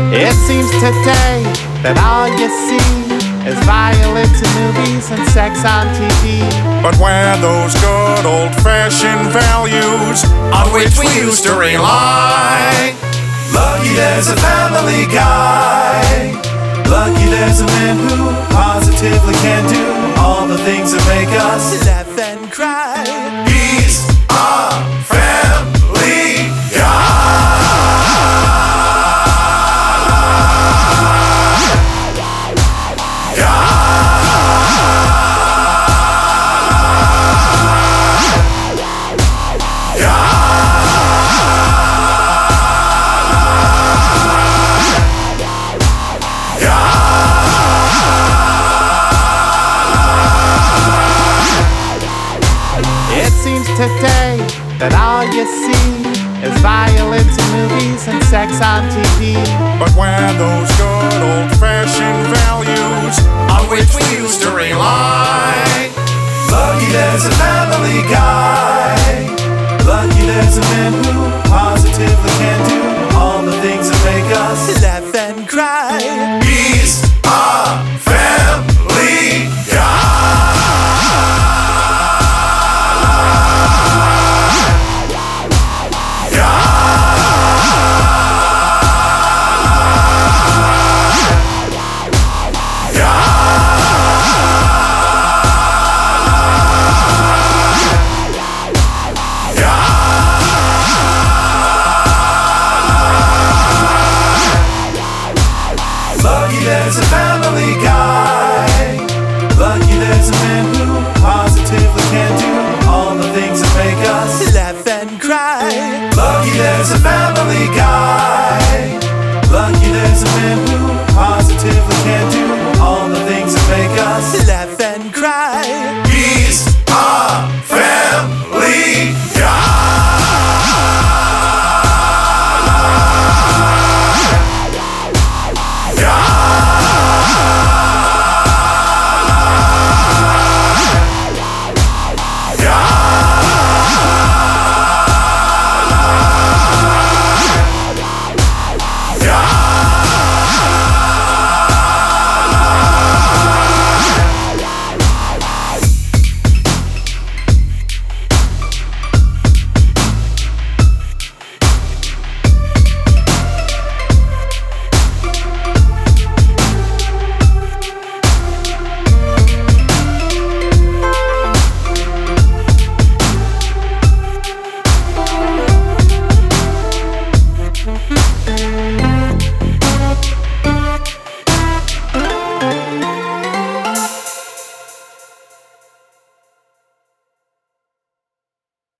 It seems today that all you see is violence in movies and sex on TV. But where those good old-fashioned values on which we used to rely? Lucky there's a Family Guy. Lucky there's a man who positively can do all the things that make us laugh and cry. He's a Family Guy. It seems today that all you see is violence in movies and sex on TV. But where those good old-fashioned values on which we used to rely? Lucky there's a Family Guy. Lucky there's a man who positively can do all the things that make us laugh and cry. He's a Family Guy. Lucky there's a Family Guy. Lucky there's a man who positively can do all the things that make us laugh and cry. Lucky there's a Family Guy. Lucky there's a man who positively can do all the things that make us laugh and cry. He's a Family Guy.